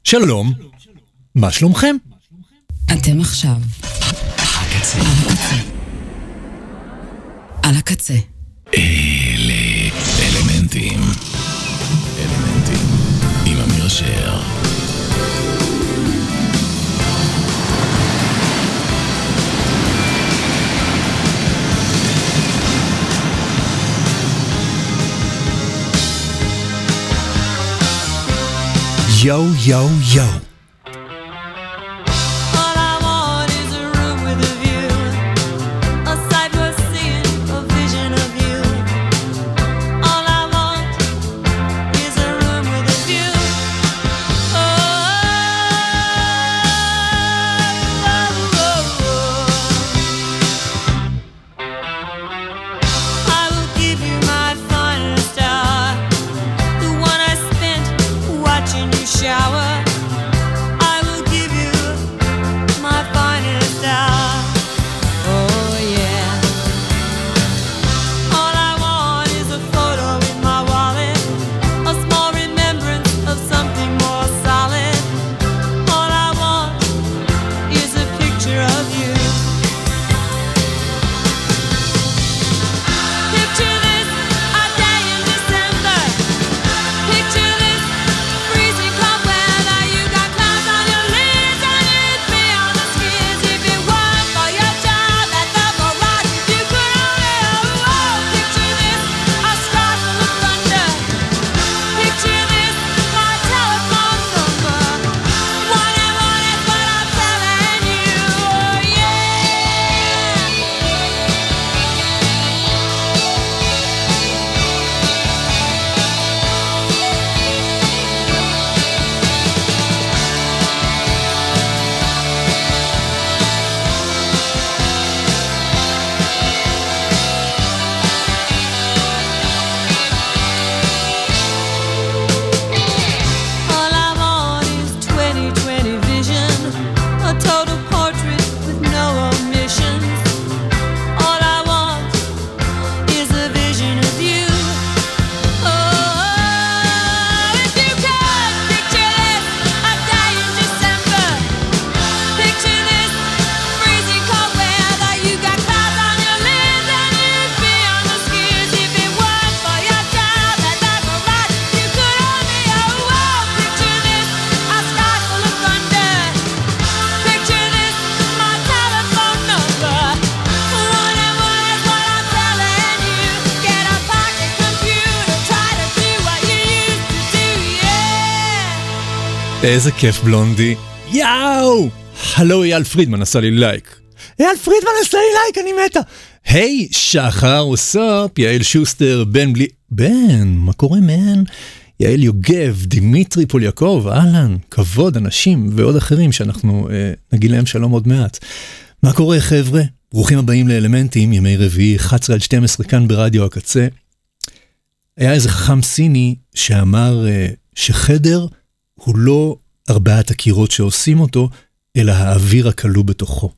שלום, מה שלומכם? אתם עכשיו הקצה. על הקצה. אלה אלמנטים עם אמיר שר. יאו יאו יאו. איזה כיף בלונדי. יאו! הלו, אייל פרידמן עשה לי לייק. אייל פרידמן עשה לי לייק, אני מתה. היי, שחר, ווסאפ, יעל שוסטר, בן, מה קורה מן? יעל יוגב, דימיטרי פוליאקוב, אהלן, כבוד, אנשים ועוד אחרים שאנחנו נגיד להם שלום עוד מעט. מה קורה חבר'ה? ברוכים הבאים לאלמנטים, ימי רביעי, 11-12 כאן ברדיו הקצה. היה איזה חכם סיני שאמר שחדר הוא לא 4 הקירות שעושים אותו, אלא האוויר הכלוא בתוכו.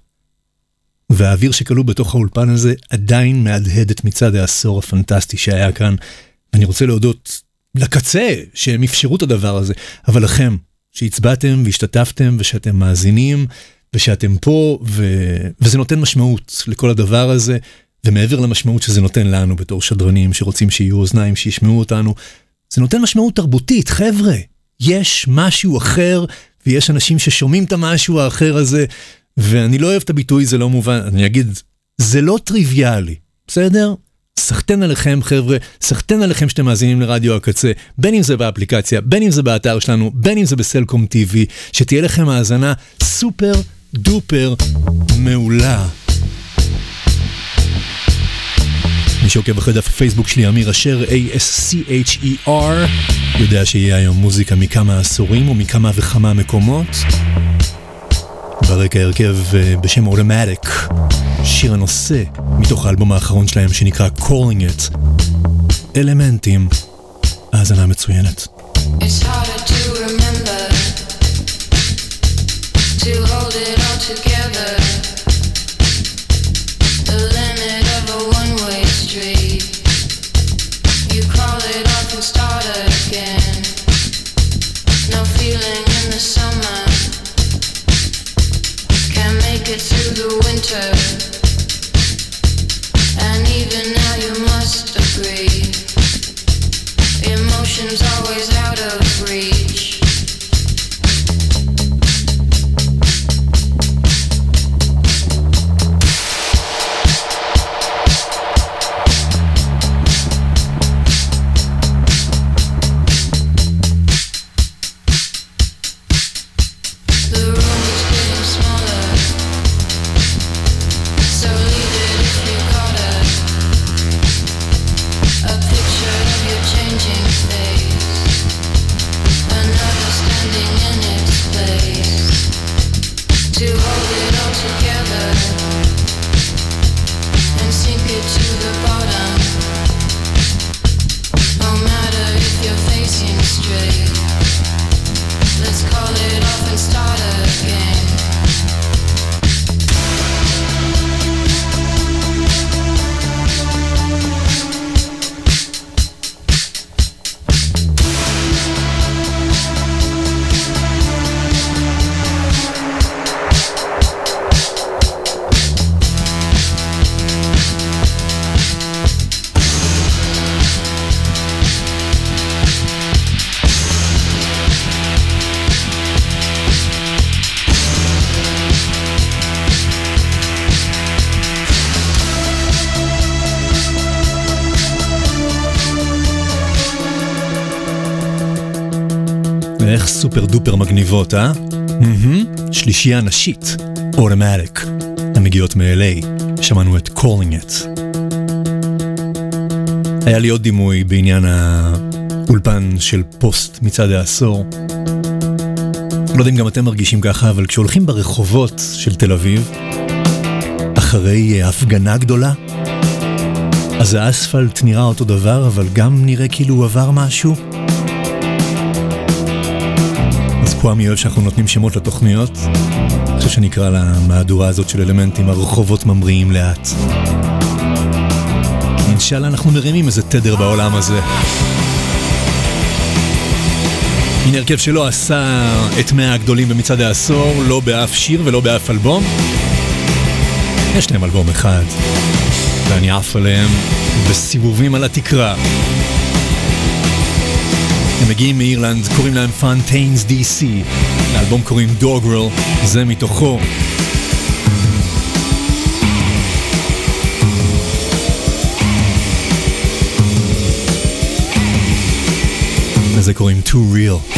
והאוויר שכלוא בתוך האולפן הזה עדיין מהדהד את מצעד העשור הפנטסטי שהיה כאן. אני רוצה להודות לקצה שהם אפשרו את הדבר הזה, אבל לכם שהצבעתם והשתתפתם ושאתם מאזינים ושאתם פה, וזה נותן משמעות לכל הדבר הזה, ומעבר למשמעות שזה נותן לנו בתור שדרנים שרוצים שיהיו אוזניים שישמעו אותנו, זה נותן משמעות תרבותית, חבר'ה. יש משהו אחר, ויש אנשים ששומעים את המשהו האחר הזה, ואני לא אוהב את הביטוי, זה לא מובן, אני אגיד, זה לא טריוויאלי, בסדר? סחטן עליכם חבר'ה, סחטן עליכם שאתם מאזינים לרדיו הקצה, בין אם זה באפליקציה, בין אם זה באתר שלנו, בין אם זה בסלקום TV, שתהיה לכם האזנה סופר דופר מעולה. מי שעוקב אחרי דף הפייסבוק שלי, אמיר אשר, ASCHER, יודע שיהיה היום מוזיקה מכמה עשורים ומכמה וכמה מקומות. ברקע הרכב בשם אוטומטיק, שיר הנושא מתוך האלבום האחרון שלהם שנקרא Calling It. אלמנטים, האזנה מצוינת. It's harder to remember, to hold it all together. The limit of a one-way street. You call it off and start again. No feeling in the sun. was always out of reach. The room was getting smaller, so leave it if you got it. A picture of your changing face, another standing in its place. To hold it all together and sink it to the bottom. No matter if you're facing straight, let's call it off and start again. איך סופר דופר מגניבות, אה? שלישייה נשית, אוטומטיק, המגיעות מ-LA, שמענו את Calling It. היה לי עוד דימוי בעניין האולפן של פוסט מצד העשור. לא יודע אם גם אתם מרגישים ככה, אבל כשהולכים ברחובות של תל אביב, אחרי הפגנה גדולה, אז האספלט נראה אותו דבר, אבל גם נראה כאילו הוא עבר משהו. אז כואמי אוהב שאנחנו נותנים שמות לתוכניות. אני חושב שנקרא למהדורה הזאת של אלמנטים, הרחובות ממריאים לאט. אינשאללה אנחנו מרימים איזה תדר בעולם הזה. הנה הרכב שלא עשה את 100 הגדולים במצעד העשור, לא באף שיר ולא באף אלבום. יש להם אלבום אחד, ואני עף עליהם בסיבובים על התקרה. הם מגיעים מאירלנד, קוראים להם Fontaines DC, לאלבום קוראים Doggerel, זה מתוכו. לזה קוראים Too Real.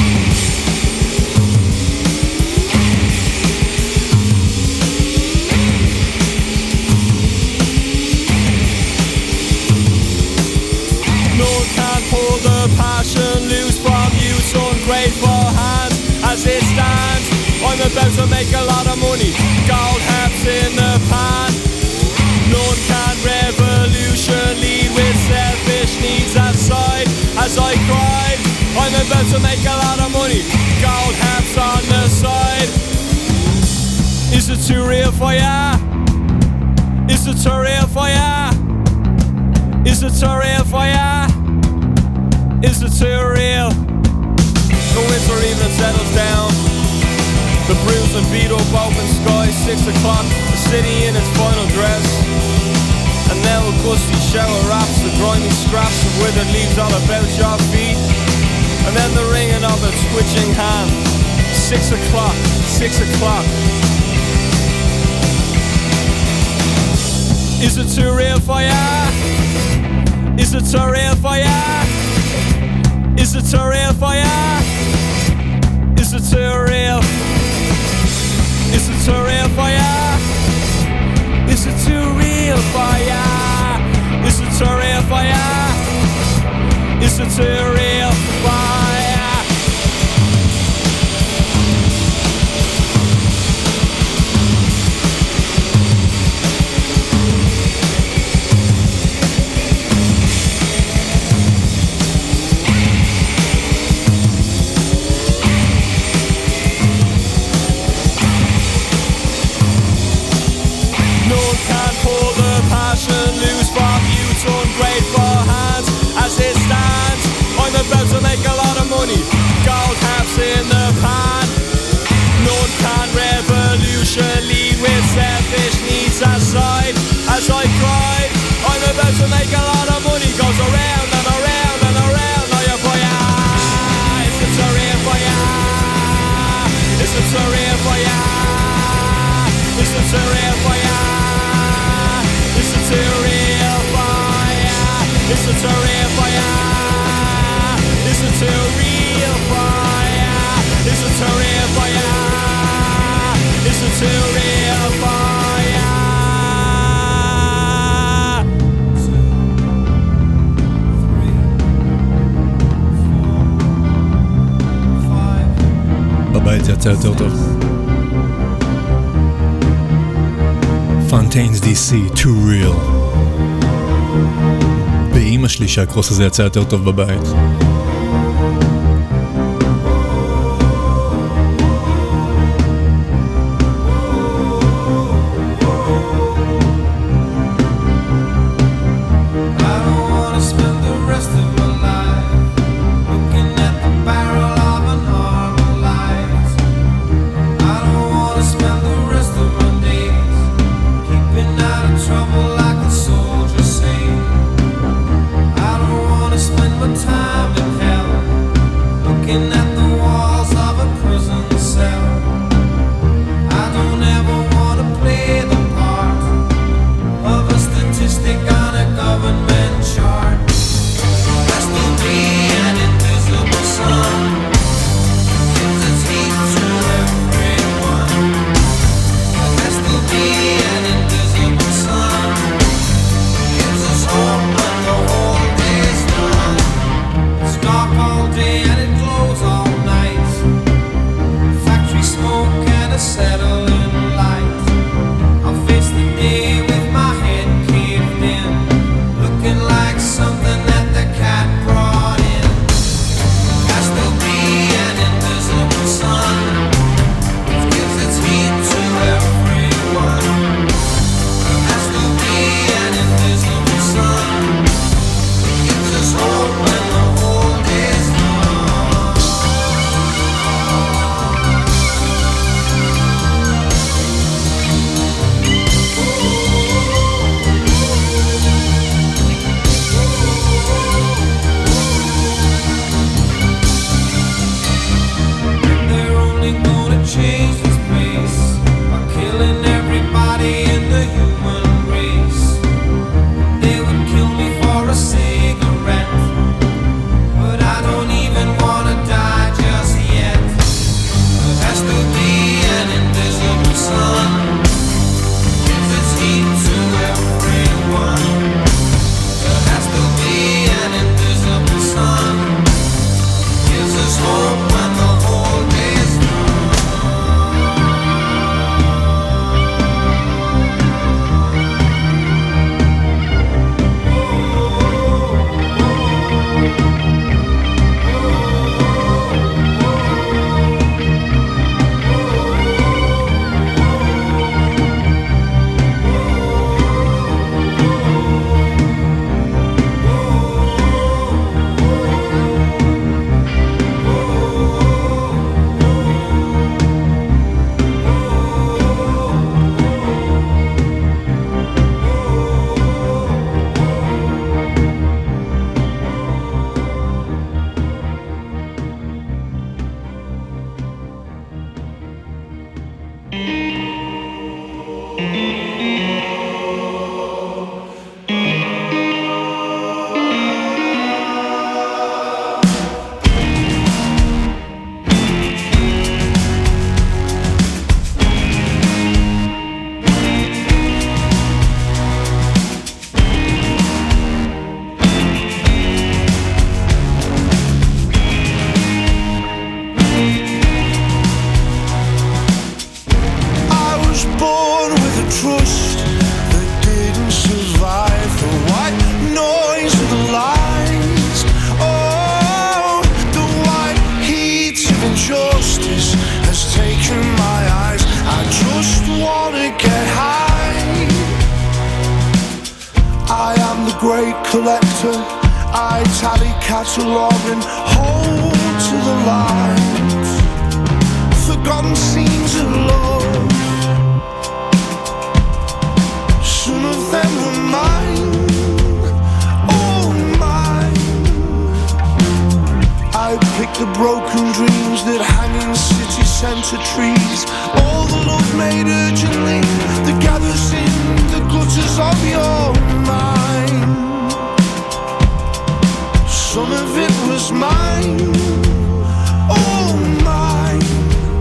As it stands, I'm about to make a lot of money. Gold hats in the pan. None can revolution lead with selfish needs aside. As I cried, I'm about to make a lot of money. Gold hats on the side. Is it too real for ya? Is it too real for ya? Is it too real for ya? Is it too real? The winter evening settles down. The bruised and beat up open sky, 6 o'clock, the city in its final dress. And now a gusty shower wraps the grimy scraps of withered leaves all about your feet. And then the ringing of a twitching hand. 6 o'clock, 6 o'clock. Is it too real for ya? Is it too real for ya? Is it too real for ya? Is it too real? Is it too real for ya? Is it too real for ya? Is it too real for ya? Is it too real for ya? About to make a lot of money. Gold caps in the pan. None can revolution lead with selfish needs aside. As I cried, I'm about to make a lot of money. Goes around and around and around. Now you boy. surreal for ya. This is surreal for ya. This is surreal for ya. This is surreal for ya. This is surreal for ya. This is surreal for ya. This is surreal for ya. בבית זה יצא יותר טוב. Fontaines DC, Too Real. באמא שלי שהקרוס הזה יצא יותר טוב בבית. great collector. I tally, catalog and hold to the lines. Forgotten scenes of love, some of them were mine, all mine. I pick the broken dreams that hang in city centre trees. All the love made urgently that gathers in the gutters of your mind. Some of it was mine, all mine.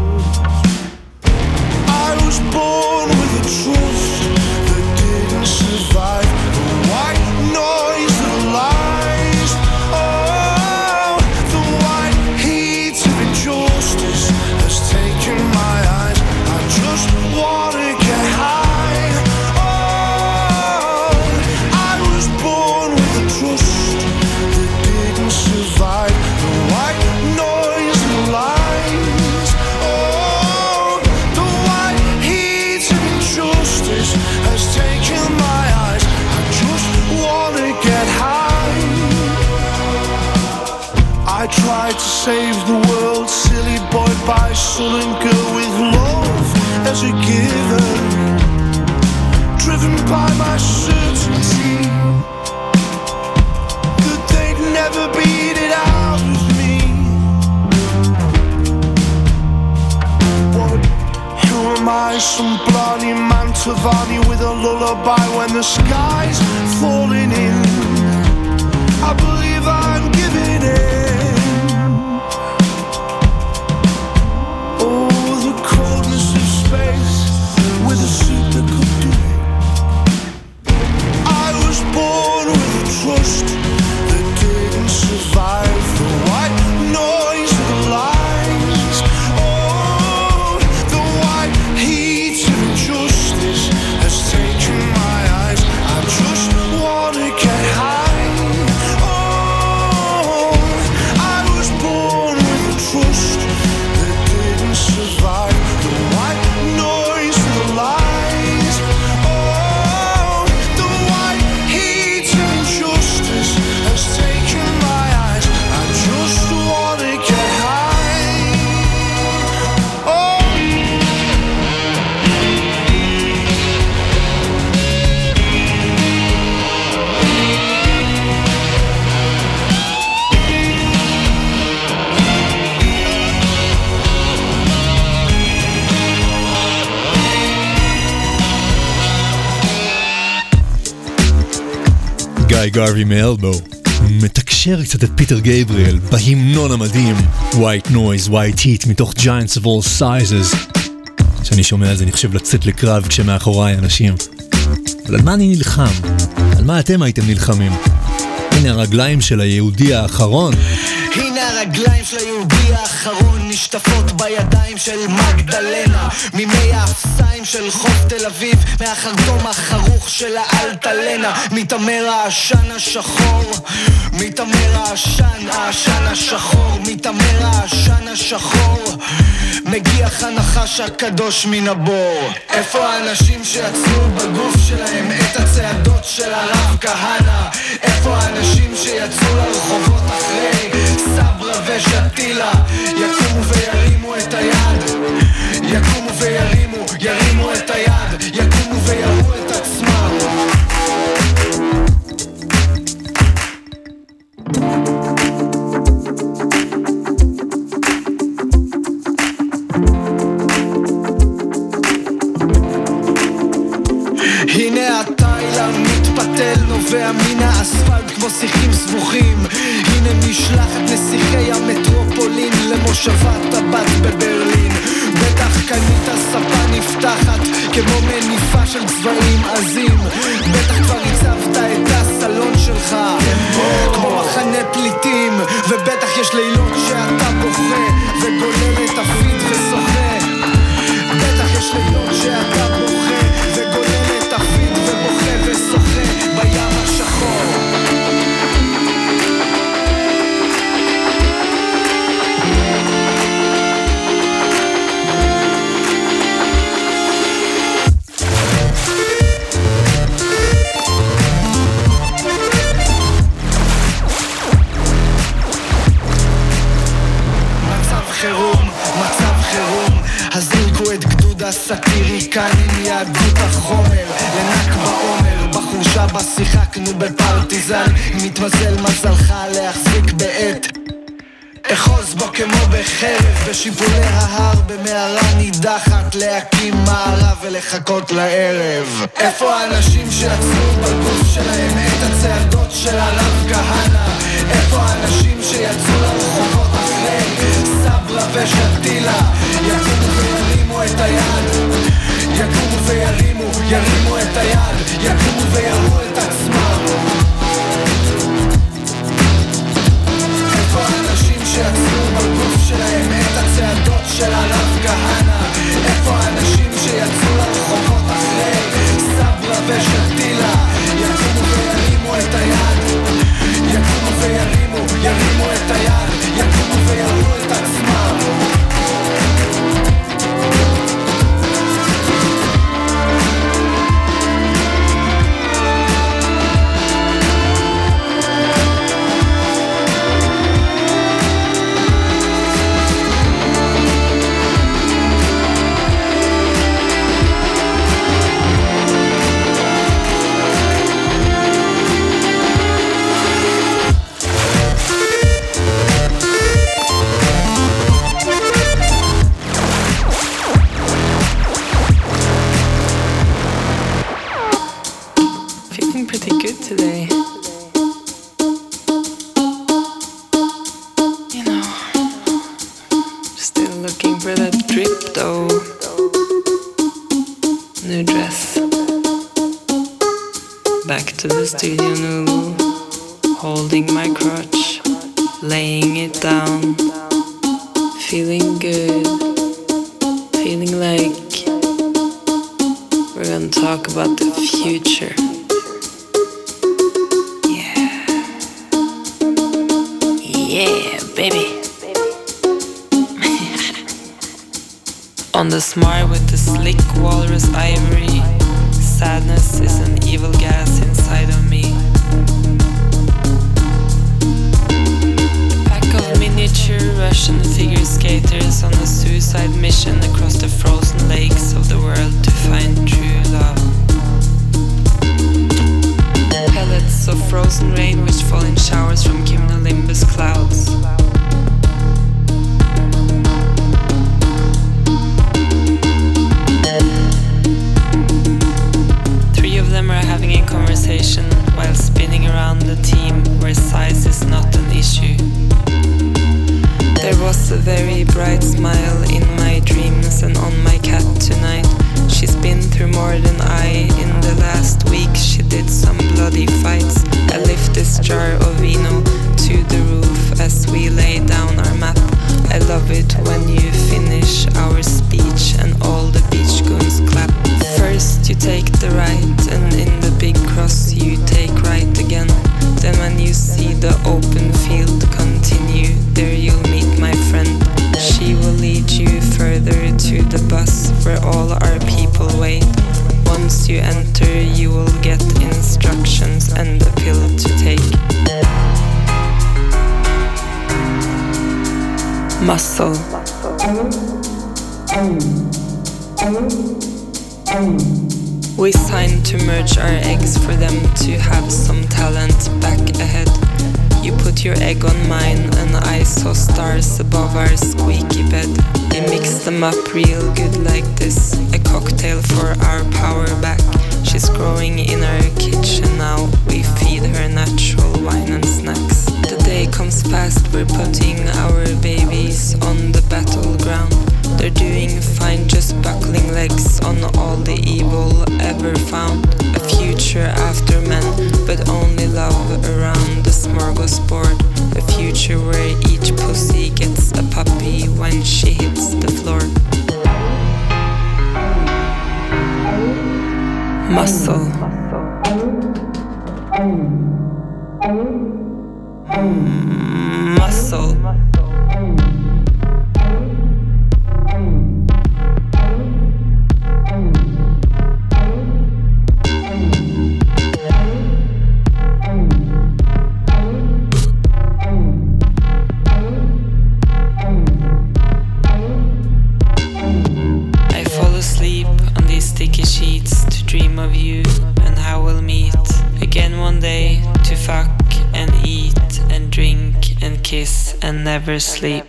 I was born with a trust that didn't survive the white noise that lies. Oh, the white heat of injustice has taken my eyes. I just wanna get high. Oh, I was born with a trust that didn't survive the white noise that lies. Oh, the white heat of injustice has taken my eyes. I just wanna get high. I tried to save the world, silly boy by son and girl, with love as a given, driven by my certainty that they'd never beat it out of me. What? Who am I? Some blarney Mantovani with a lullaby when the sky's falling in. I believe I'm giving in. Oh, the coldness of space with a suit that could do it. I was born with a trust that didn't survive the white noise of the lies. Oh, the white heat of injustice has taken my eyes. I just wanna get high. Oh, I was born with a trust that didn't survive the white noise of the lies. Oh, the white heat of injustice has taken my eyes. I just wanna get high. Oh. גיא גרווי מאלבו מתקשר קצת את פיטר גייבריאל בהמנון המדהים White Noise, White Heat מתוך Giants of All Sizes. כשאני שומע את זה אני חושב לצאת לקרב כשמאחוריי אנשים. אבל על מה אני נלחם? על מה אתם הייתם נלחמים? הנה הרגליים של היהודי האחרון. הנה הרגליים של היהודי האחרון נשטפות בידיים של מגדלנה, ממי האפסיים של חוף תל אביב, מהחרטום החרוך של האלטלנה. מתאמר העשן השחור, מתאמר העשן השחור, מתאמר העשן השחור, מגיח הנחש הקדוש מן הבור. איפה האנשים שיצרו בגוף שלהם את הצעדות של הרב כהנא? איפה האנשים שיצאו לרחובות אחרי סברה ושתילה? יקומו וירימו את היד, יקומו ירימו את היד, יקומו ויראו את עצמם. הנה התילה מתפתל נובע מן האספלט כמו שיחים סבוכים. הנה משלחת נסיכי המטרופולין למושבת הבת בברלין. בטח קנית ספה נפתחת כמו מניפה של צבעים עזים. בטח כבר הצבת את הסלון שלך כמו מחנה פליטים. ובטח יש לילות שאתה בוכה וגולל את הפיד ושוחה. בטח יש לילות שאתה בוכה וגולל את הפיד ובוכה ושוחה בים השחור. מצב חירום, הזריקו את גדוד הסאטיריקנים, יהדות החומר, לנק בעומר, בחורשה בשיחקנו בפרטיזן, מתמזל מזלך להחזיק בעת אחוז בו כמו בחרב, בשיפולי ההר, במערה נידחת, להקים מערה ולחכות לערב. איפה האנשים שיצרו בגוף שלהם את הצעדות של הרב כהנא? איפה האנשים שיצאו לרחובות אחרי סברה ושתילה? יקומו וירימו את היד, יקומו ירימו את היד, יקומו ויראו את עצמם. איפה האנשים שיצרו בגוף שלהם את הצעדות של הרב כהנא? איפה האנשים שיצאו לרחובות אחרי סברה ושתילה? יקומו וירימו את היד, יקומו ירימו את היד, יקומו ויראו את עצמם. Today, you know, still looking for that drip though. New dress, back to the studio, Nulu, holding my crotch, laying it down, feeling good, feeling like we're gonna talk about the future. Yeah, baby. On the smart with the slick walrus ivory, sadness is an evil gas inside of me. A pack of miniature Russian figure skaters on a suicide mission across the frozen lakes of the world to find true love. Pellets of frozen rain which fall in showers from cumulonimbus clouds. Three of them are having a conversation while spinning around the team where size is not an issue. There was a very bright smile in my dreams and on my cat tonight. She's been through more than I. In the last week she did some bloody fights. I lift this jar of vino to the roof as we lay down our map. I love it when you finish our speech and all the beach goons clap. First you take the right and in the big cross you take right again. Then when you see the open field continue, there you'll meet my friend. She will lead you further to the bus where all our people wait. Once you enter you will get instructions and a pill to take. Muscle. We signed to merge our eggs for them to have some talent back ahead. You put your egg on mine and I saw stars above our squeaky bed. We mixed them up real good like this, a cocktail for our power back. She's growing in our kitchen now, we feed her natural wine and snacks. The day comes fast, we're putting our babies on the battleground. They're doing fine, just buckling legs on all the evil ever found. A future after men, but only love around the smorgasbord. A future where each pussy gets a puppy when she hits the floor. Muscle. Muscle. Sticky sheets to dream of you and how we'll meet again one day to fuck and eat and drink and kiss and never sleep.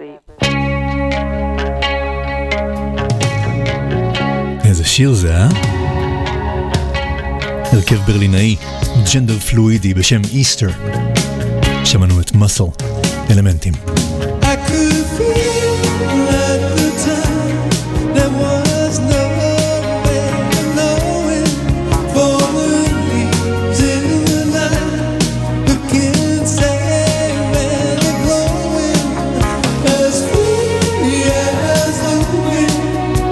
איזה שיר זה, הרכב ברלינאי, ג'נדר פלואידי בשם איסטר. שמענו את מסל, אלמנטים. I could feel at the time there was no way of knowing, for the leaves in the night who can say where they're blowing, as free as the wind,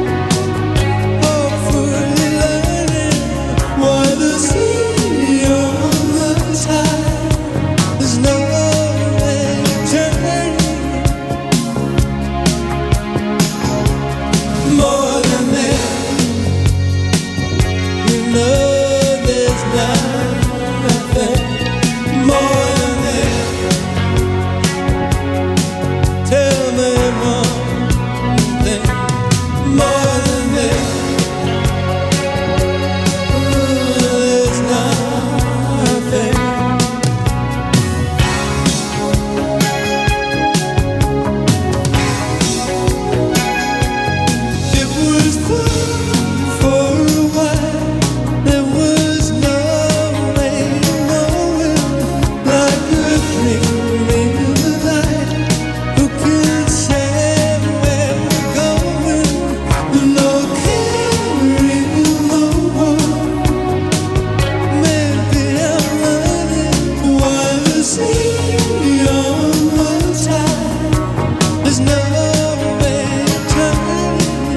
hopefully learning why the sea on the tide is no way turning. More than that, you know there's nothing more than that. Tell me one thing more than that. There's nothing. It was fun for a while. There was no way of knowing, like a dream in the night. Who can say where we're going? No caring no one. Maybe I'm running while the sea on the tide. There's no way turning.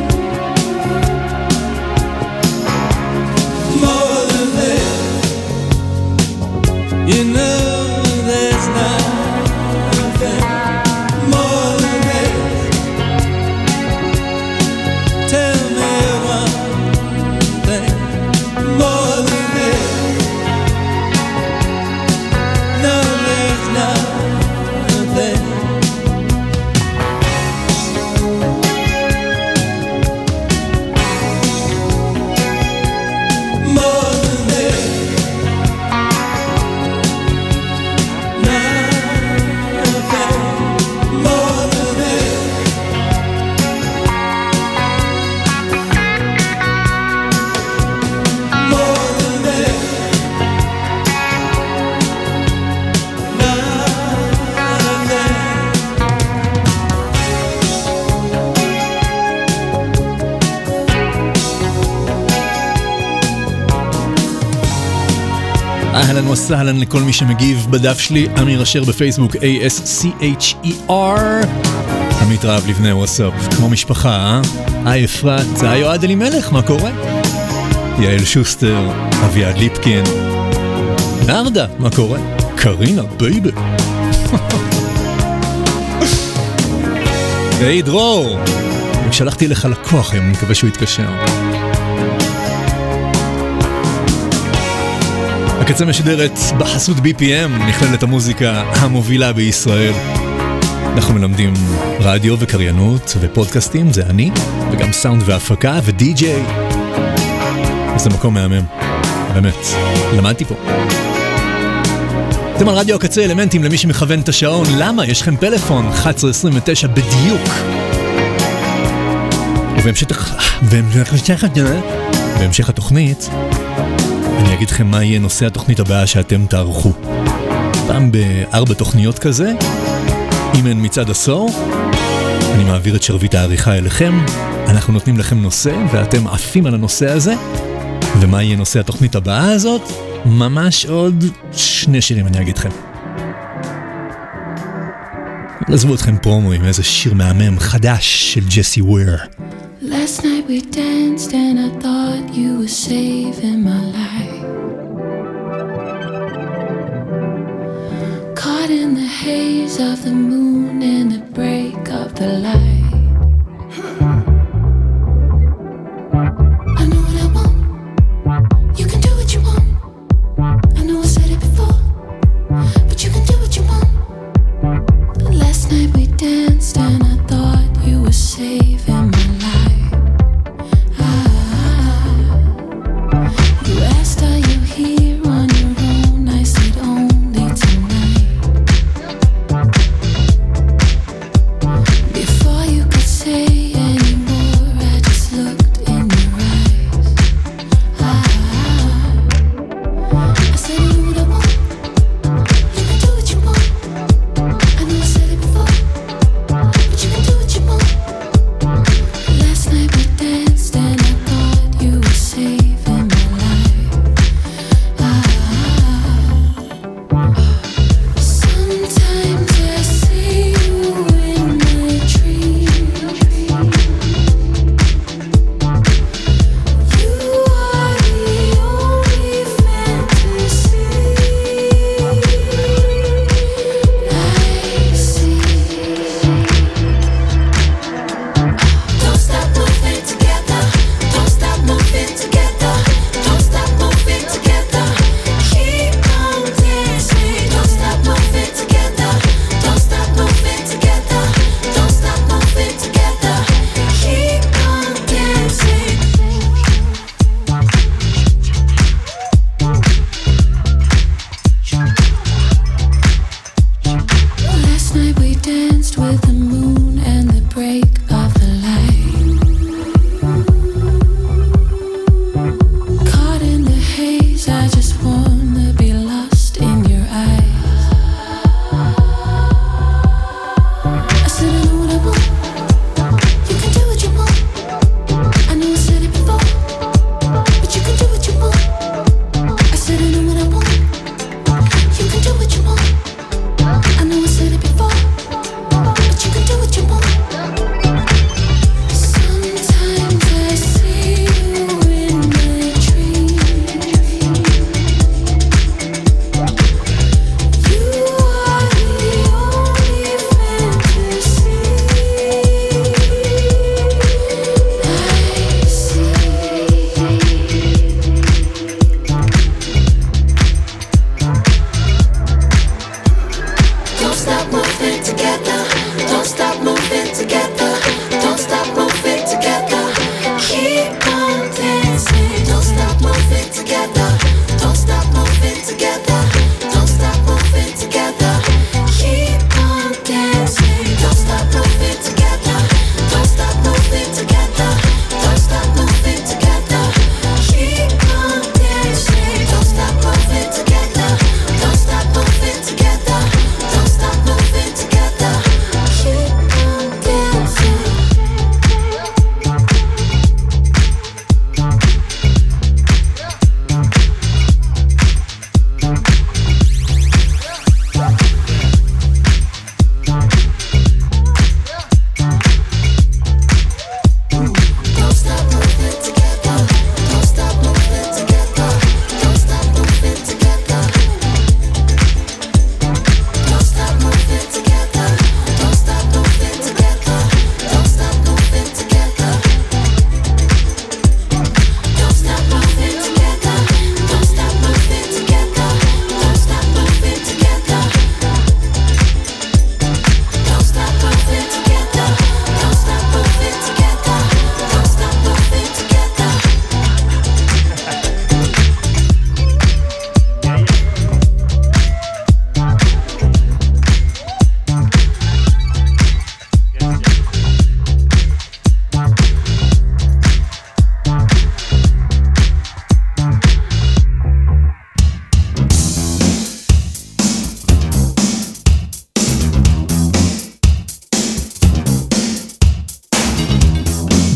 More than that, you know there's nothing more than that. Tell me one thing more than that. No, there's nothing. More than that. Nothing more than that. More than that. אהלן וסהלן לכל מי שמגיב בדף שלי, אמיר אשר בפייסבוק, ASCHER. עמית רב לבנה וואטסאפ, כמו משפחה, היי אפרת, היי אוהד אלימלך, מה קורה? יעל שוסטר, אביעד ליפקין, נרדה, מה קורה? קרינה, בייבי. היי דרור, שלחתי לך לקוח היום, אני מקווה שהוא יתקשר. הקצה משדרת בחסות BPM, נכללת המוזיקה המובילה בישראל. אנחנו מלמדים רדיו וקריינות ופודקאסטים, זה אני, וגם סאונד והפקה ודי-ג'יי. זה מקום מהמם, באמת, למדתי פה. אתם על רדיו הקצה אלמנטים למי שמכוון את השעון. למה? יש לכם פלאפון 1129 בדיוק. ובהמשך התוכנית אני אגיד לכם מה יהיה נושא התוכנית הבאה שאתם תערכו. פעם ב4 תוכניות כזה, אם אין מצד עשור, אני מעביר את שרביט העריכה אליכם, אנחנו נותנים לכם נושא ואתם עפים על הנושא הזה. ומה יהיה נושא התוכנית הבאה הזאת? ממש עוד 2 שירים אני אגיד לכם. עזבו אתכם פרומואים, איזה שיר מהמם חדש של ג'סי וויר. Last night we danced and I thought you were saving my life. Caught in the haze of the moon and the break of the light. I know what I want. You can do what you want. I know I said it before, but you can do what you want. Last night we danced and I thought you were saving my life. You asked, are you here on your own? I said only tonight.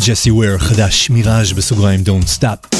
ג'סי וויר, חדש, מיראז' בסוגריים Don't Stop.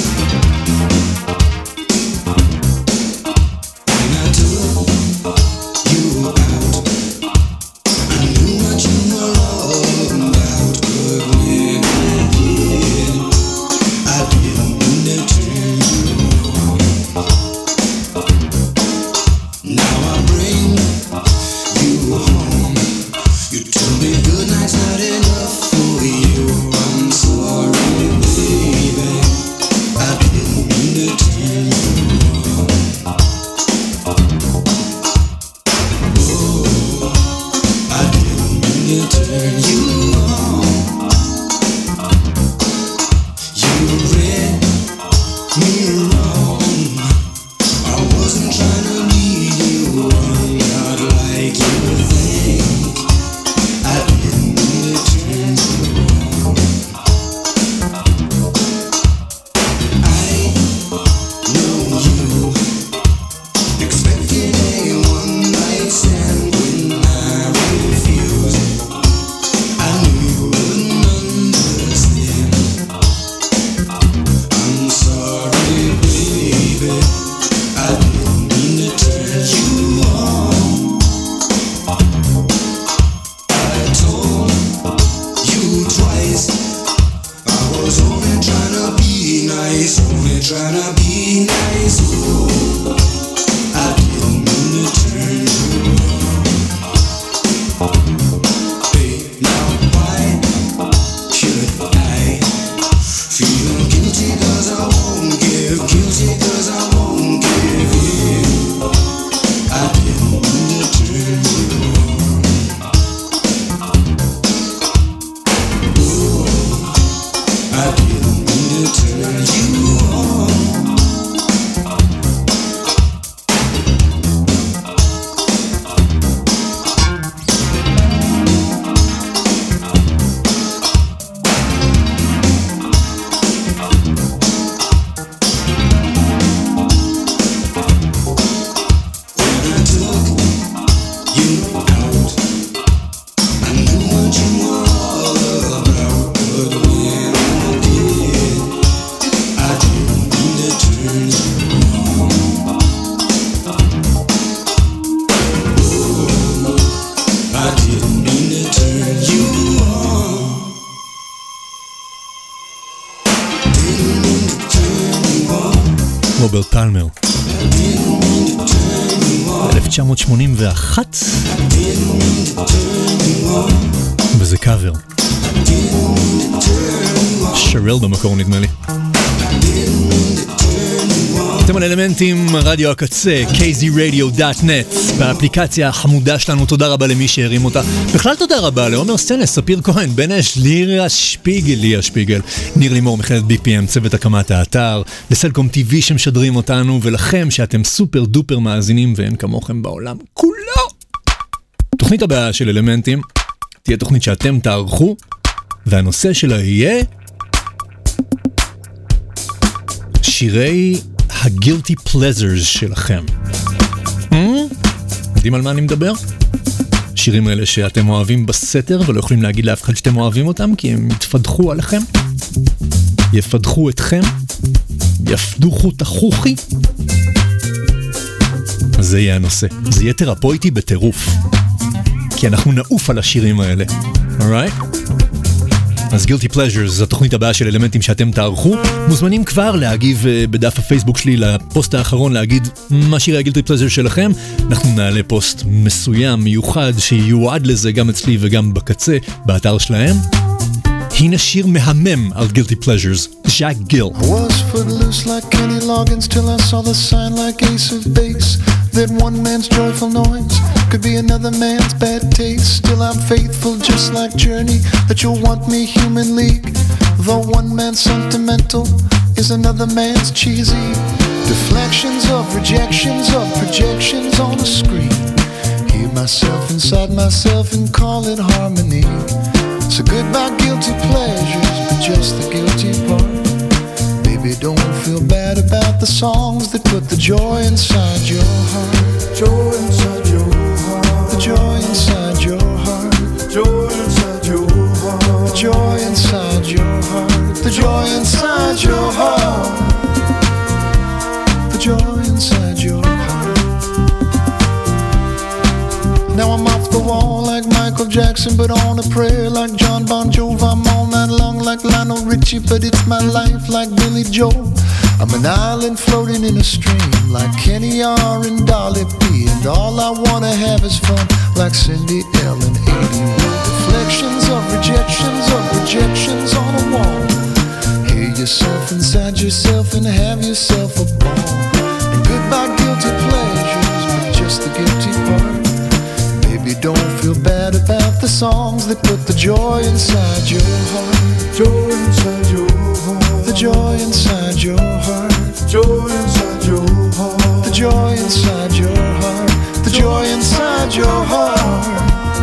רוברט פלמר 1981 וזה קאבר שרל במקור נדמה לי. אתם על אלמנטים, רדיו הקצה, kzradio.net, באפליקציה החמודה שלנו. תודה רבה למי שהרים אותה. בכלל תודה רבה לעומר סטנס, ספיר כהן, בן אש, ליה שפיגל, ניר לימור, מכללת BPM, צוות הקמת האתר, לסלקום TV שמשדרים אותנו, ולכם שאתם סופר דופר מאזינים ואין כמוכם בעולם כולו. תוכנית הבאה של אלמנטים תהיה תוכנית שאתם תערכו, והנושא שלה יהיה שירי הגילטי פלזרס שלכם. יודעים על מה אני מדבר? שירים האלה שאתם אוהבים בסתר ולא יכולים להגיד לאף אחד שאתם אוהבים אותם כי הם יתפדחו עליכם, יפדחו אתכם, יפדוחו תחוכי. אז זה יהיה הנושא. זה יהיה תרפויטי בטירוף, כי אנחנו נעוף על השירים האלה. alright? אז Guilty Pleasures זו התוכנית הבאה של אלמנטים שאתם תערכו. מוזמנים כבר להגיב בדף הפייסבוק שלי לפוסט האחרון, להגיד מה שירי ה-Guilty Pleasures שלכם. אנחנו נעלה פוסט מסוים, מיוחד, שיועד לזה גם אצלי וגם בקצה, באתר שלהם. הנה שיר מהמם על Guilty Pleasures, ז'אק גיל. I was footloose like Kenny Loggins till I saw the sign like Ace of Base, that one man's joyful noise could be another man's bad taste. Still I'm faithful just like Journey, that you'll want me Human League. Though one man's sentimental is another man's cheesy. Deflections of rejections of projections on a screen. Hear myself inside myself and call it harmony. So goodbye guilty pleasures, but just the guilty part. Baby, don't feel bad about the songs that put the joy inside your heart. Joy inside your heart. The joy inside your heart. Joy inside your heart. The joy inside your heart. dancing but on a prayer like John Bon Jovi. I'm all night long like Lionel Richie, but it's my life like Billy Joel. I'm an island floating in a stream like Kenny R and Dolly P, and all I wanna have is fun like Cindy L and 81. Reflections of rejections on a wall. Hear yourself inside yourself and have yourself a ball. And goodbye guilty pleasures, but just the guilty part. Baby, don't feel bad about the songs that put the joy inside your heart. Joy inside your heart. The joy inside your heart. Joy inside your heart. The joy inside your heart. The joy inside your heart.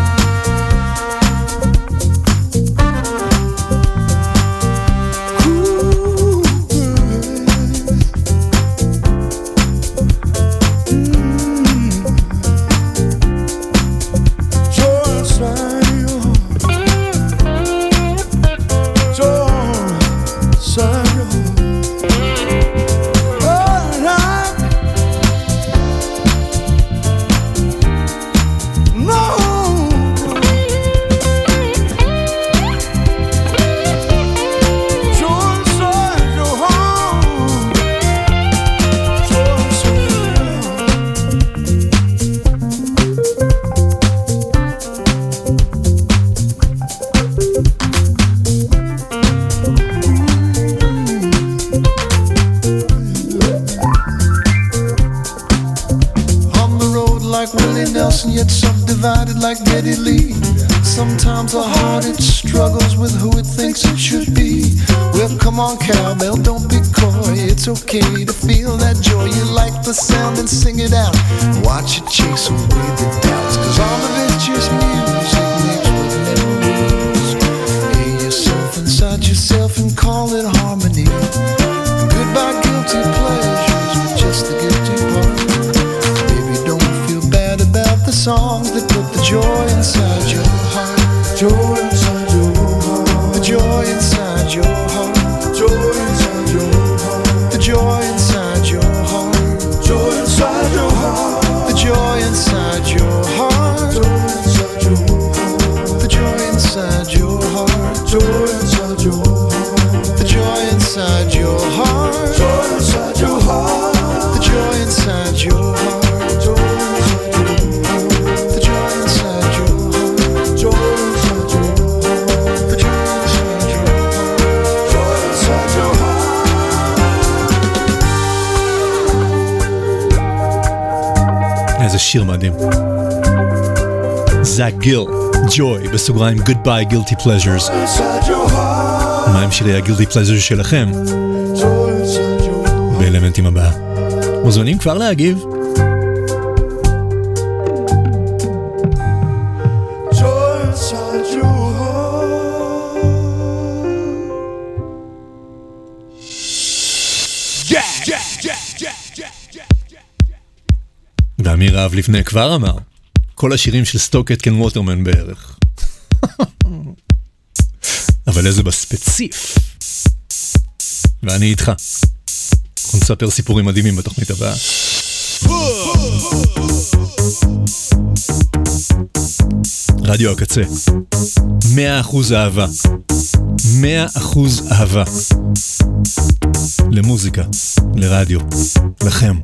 Yet subdivided like Geddy Lee. Sometimes the heart it struggles with who it thinks it should be. Well, come on, cowbell, don't be coy. It's okay to feel that joy. You like the sound and sing it out. Watch it chase away the doubts, 'cause all of it's just music mixed with memories. Hear yourself inside yourself and call it harmony. Goodbye guilty pleasures, but just the guilty part. Songs that put the joy inside your heart. Joy inside your heart. The joy inside your heart. Joy inside your heart. The joy inside your heart. Joy inside your heart. The joy inside your heart. Joy inside your heart. The joy inside your heart. Joy inside your heart. The joy inside your heart. Joy inside your heart. The joy inside your heart. איזה שיר מדהים. זאק גיל, ג'וי, בסוגריים Goodbye Guilty Pleasures. מה עם שירי הגילטי פלז'רס שלכם? באלמנטים הבאה. מוזמנים כבר להגיב. ואמיר רב לפני כבר אמר, כל השירים של סטוקט קן ווטרמן בערך. אבל איזה בספציף. ואני איתך. אנחנו נספר סיפורים מדהימים בתוכנית הבאה. רדיו הקצה. 100% אהבה. 100% אהבה. למוזיקה, לרדיו, לכם.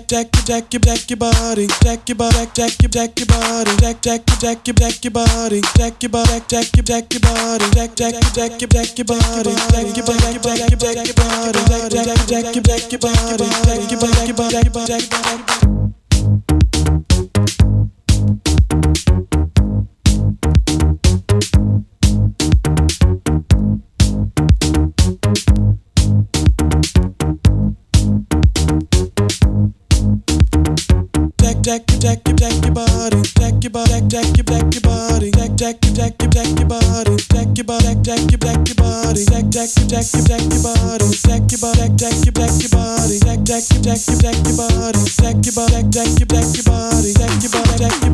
your body, jack your body, jack your body, jack your body, jack your body, jack your body, jack your body, jack your body. Jack your body, jack your body, jack your body, jack your body, jack your body, jack your body, jack your body, jack your body, jack your body, jack your body, jack your body, jack your body, jack your body, jack your body, jack your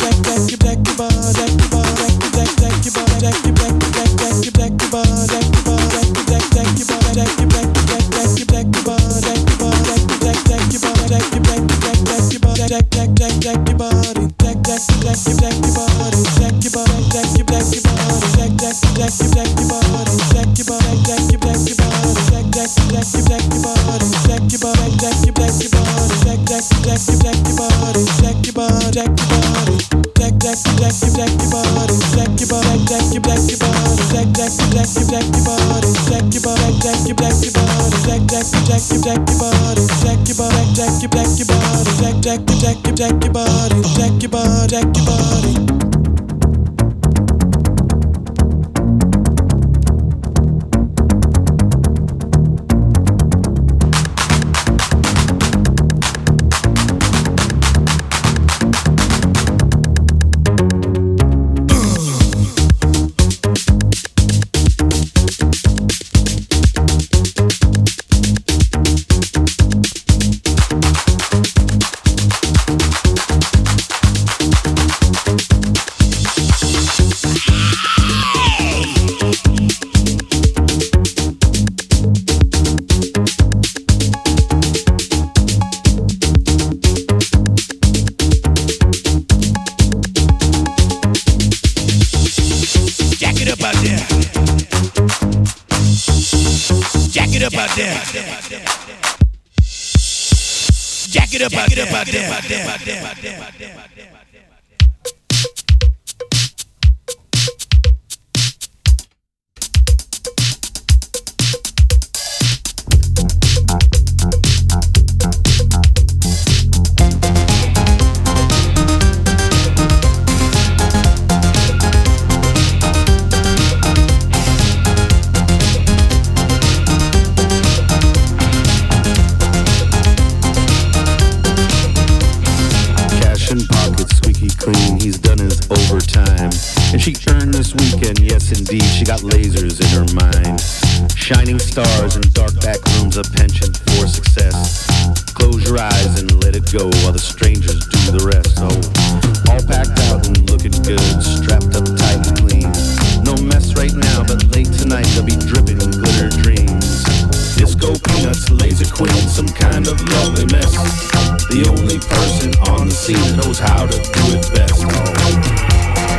Shining stars in dark back rooms, a penchant for success. Close your eyes and let it go while the strangers do the rest. Oh, all packed out and looking good, strapped up tight and clean. No mess right now, but late tonight they'll be dripping with glitter dreams. Disco peanuts, laser queen, some kind of lovely mess. The only person on the scene that knows how to do it best. Oh.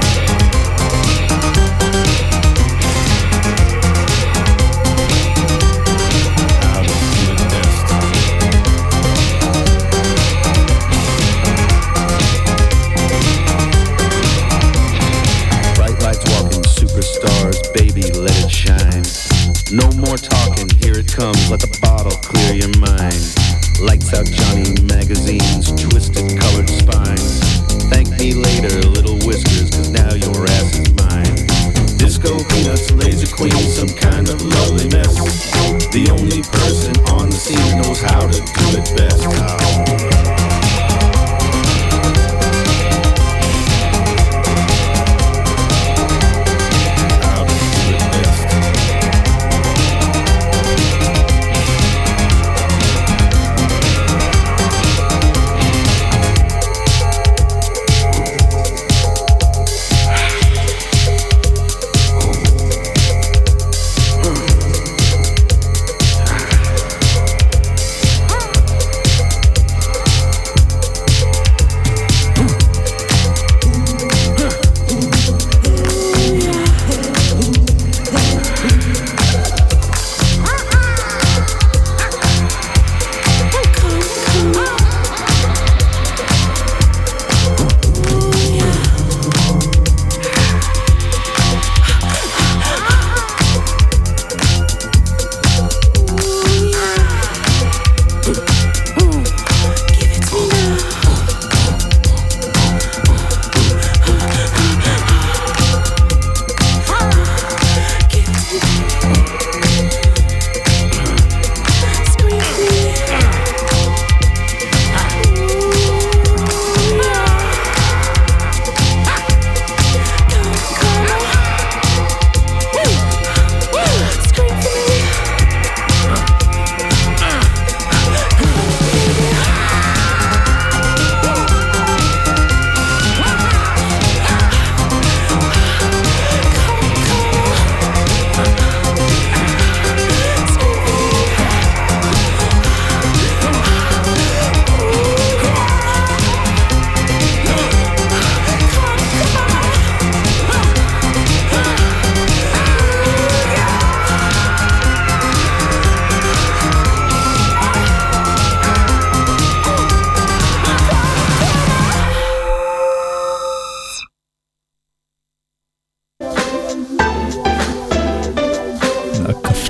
No more talking, here it comes, let the bottle clear your mind. Lights out Johnny magazines, twisted colored spines. Thank me later, little whiskers, cause now your ass is mine. Disco peanuts, laser queen, some kind of lovely mess. The only person on the scene knows how to do it best.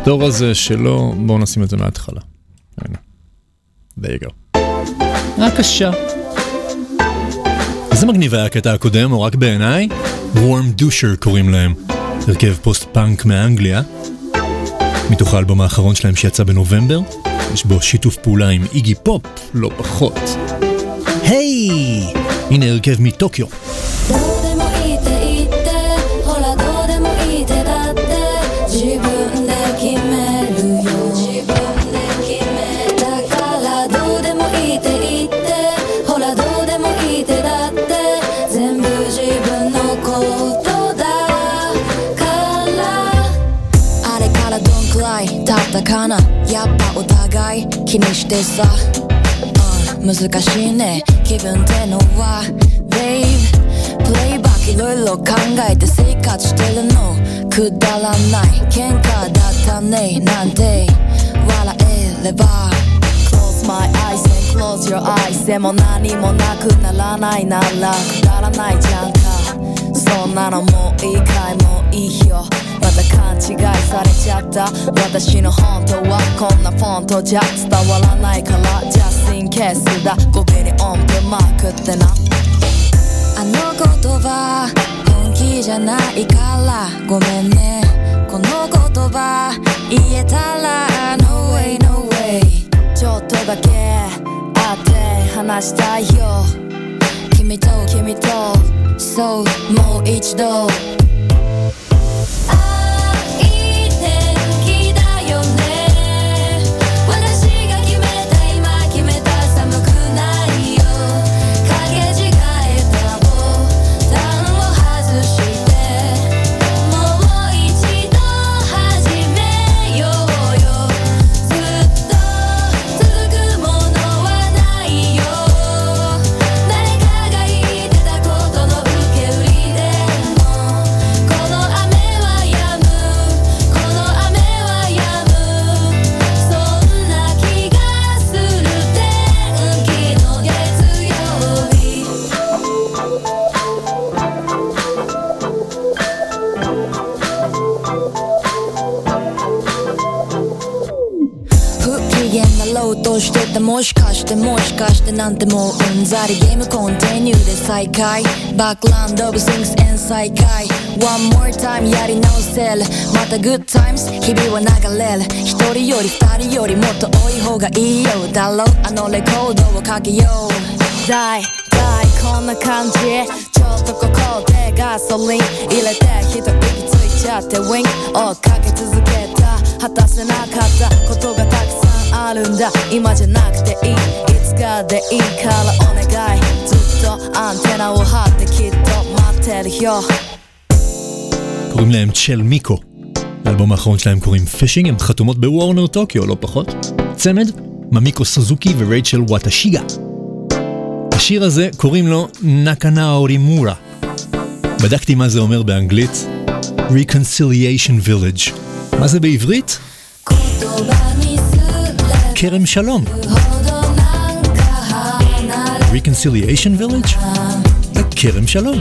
התור הזה שלו, בואו נשים את זה מההתחלה. הנה. there you go. הקשה. איזה מגניב היה הקטע הקודם, או רק בעיניי? Warm Dusher קוראים להם. הרכב פוסט-פאנק מאנגליה. מתוך האלבום האחרון שלהם שיצא בנובמבר. יש בו שיתוף פעולה עם איגי פופ, לא פחות. היי! הנה הרכב מטוקיו. かなやっぱお互い気にしてさ、難しいね気分ってのは Babe プレイバックいろいろ考えて生活してるのくだらない喧嘩だったねなんて笑えれば Close my eyes and close your eyes でも何もなくならないならくだらないじゃんかそんなのもういいかいもういいよまた勘違いされちゃった私の本当はこんなフォントじゃ伝わらないから Just in case だ語尾に音符マークってなあの言葉本気じゃないからごめんねこの言葉言えたら No way no way ちょっとだけ会って話したいよ君とそうもう一度もしかしてなんてもううんざりゲームコンティニューで再開バックランドオブシングスエン再開 One more time やり直せるまた Good times 日々は流れる一人より二人よりもっと多い方がいいよだろあのレコードをかけようだいこんな感じちょっとここでガソリン入れて一息ついちゃってウィンをかけ続けた果たせなかったことがたくさんあるんだ今じゃなくていいいつかでいいからお願いずっとアンテナを張ってきっと待ってるよ קוראים להם צ'ל מיקו האלבום האחרון שלהם קוראים פישינג הם חתומות בוורנר טוקיו לא פחות צמד ממיקו סוזוקי ורייצ'ל וואטשיגה השיר הזה קוראים לו נקנה אורימורה בדקתי מה זה אומר באנגלית Reconciliation Village מה זה בעברית? כרם שלום Reconciliation Village? כרם שלום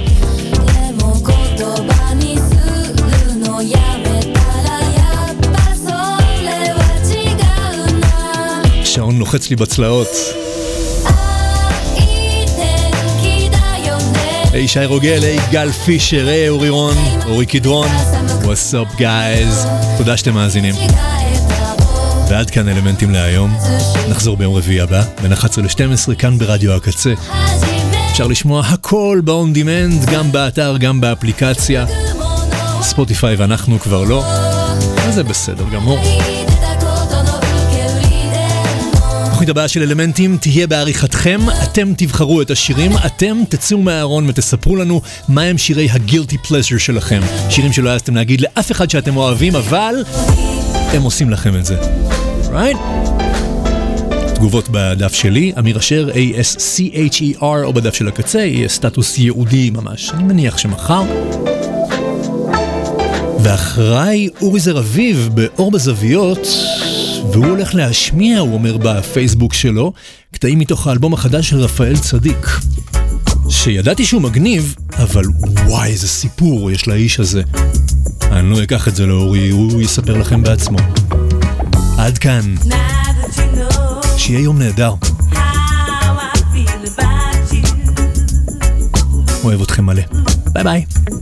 שעון לוחץ לי בצלעות היי שי רוגל, היי גל פישר, היי אורי רון, אורי קדרון What's up guys תודה שאתם מאזינים ועד כאן אלמנטים להיום נחזור ביום רביעי הבא בין 11 ל-12 כאן ברדיו הקצה אפשר לשמוע הכל ב-on demand גם באתר גם באפליקציה ספוטיפיי ואנחנו כבר לא אז זה בסדר גמור התוכנית הבאה של אלמנטים תהיה בעריכתכם אתם תבחרו את השירים אתם תצאו מהארון ותספרו לנו מה הם שירי הגילטי פלז'ר שלכם שירים שלא העזתם להגיד לאף אחד שאתם אוהבים אבל הם עושים לכם את זה right? תגובות בדף שלי אמיר אשר ASCHER או בדף של הקצה יהיה סטטוס ייעודי ממש אני מניח שמחר ואחריי אורי זר אביב באור בזוויות והוא הולך להשמיע, הוא אומר בפייסבוק שלו, קטעים מתוך האלבום החדש של רפאל צדיק. שידעתי שהוא מגניב, אבל וואי, איזה סיפור יש לאיש הזה. אני לא אקח את זה לאורי, הוא יספר לכם בעצמו. עד כאן. שיהיה יום נהדר. אוהב אתכם מלא. ביי ביי.